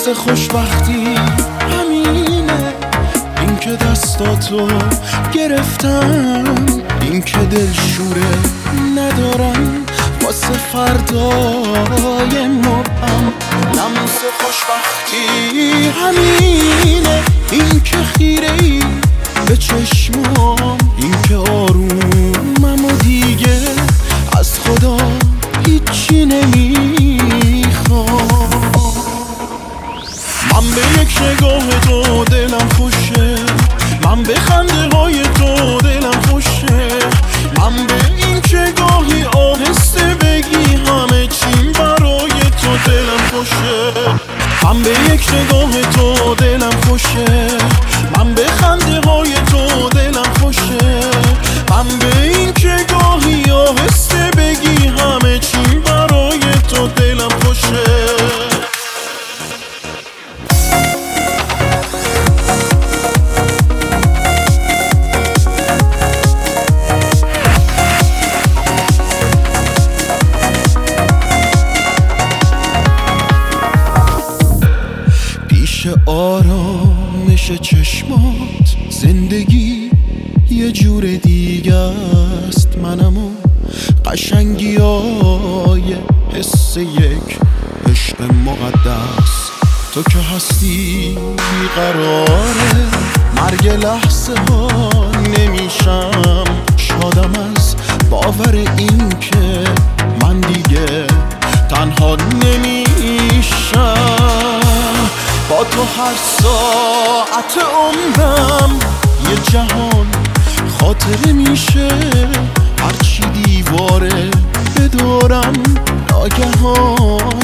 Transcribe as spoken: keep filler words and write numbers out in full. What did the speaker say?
لمس خوشبختی همینه، این که دستاتو گرفتم، این که دلشوره ندارم واسه فردای مبهم. لمس خوشبختی همینه، این که خیره ای به چشمام، این که آرومم و دیگه از خدا هیچی نمیخوام. من به یک نگاه تو دلم خوشه، من به خنده های تو دلم خوشه، من به این که گاهی آهسته بگی همه چیم برای تو دلم خوشه. من به یک نگاه تو دلم خوشه، من به خنده های تو دلم خوشه، من به این که گاهی آهسته بگی همه چیم برای تو دلم خوشه. آرامش چشمات زندگی یه جور دیگه است، منم و قشنگی های حس یک عشق مقدس. تو که هستی بیقراره، مرگ لحظه ها نمیشم شادم از باور این که من دیگه تنها نمیشم. با تو هر ساعت عمرم یه جهان خاطره میشه، هرچی دیواره به دورم ناگهان